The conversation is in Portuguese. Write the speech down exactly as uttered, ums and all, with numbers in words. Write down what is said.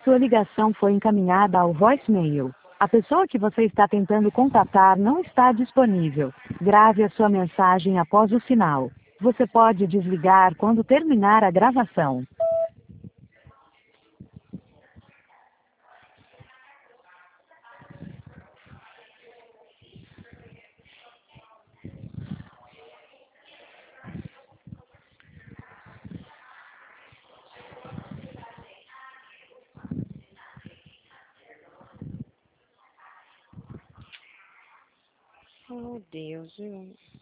Sua ligação foi encaminhada ao voicemail. A pessoa que você está tentando contatar não está disponível. Grave a sua mensagem após o sinal. Você pode desligar quando terminar a gravação. Oh, Deus, viu?